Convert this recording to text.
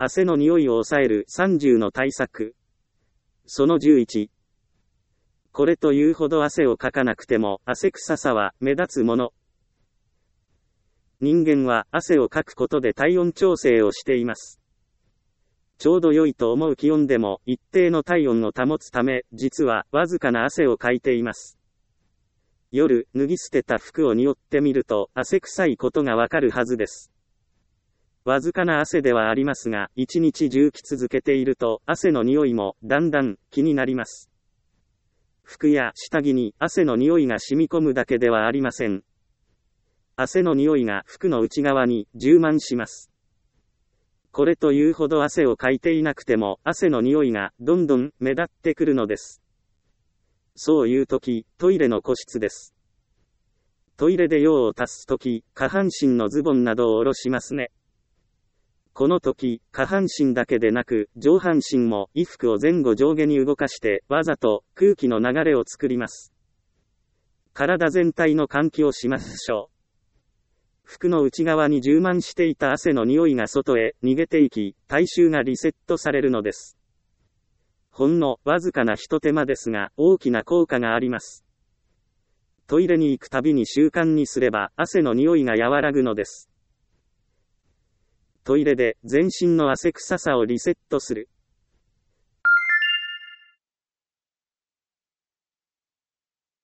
汗の匂いを抑える30の対策。その11。これというほど汗をかかなくても汗臭さは目立つもの。人間は汗をかくことで体温調整をしています。ちょうど良いと思う気温でも一定の体温を保つため、実はわずかな汗をかいています。夜、脱ぎ捨てた服を匂ってみると汗臭いことがわかるはずです。わずかな汗ではありますが、一日中着続けていると汗の匂いもだんだん気になります。服や下着に汗の匂いが染み込むだけではありません。汗の匂いが服の内側に充満します。これというほど汗をかいていなくても汗の匂いがどんどん目立ってくるのです。そういうとき、トイレの個室です。トイレで用を足すとき、下半身のズボンなどを下ろしますね。この時、下半身だけでなく、上半身も衣服を前後上下に動かして、わざと空気の流れを作ります。体全体の換気をしましょう。服の内側に充満していた汗の匂いが外へ逃げていき、体臭がリセットされるのです。ほんのわずかな一手間ですが、大きな効果があります。トイレに行くたびに習慣にすれば、汗の匂いが和らぐのです。トイレで全身の汗臭さをリセットする。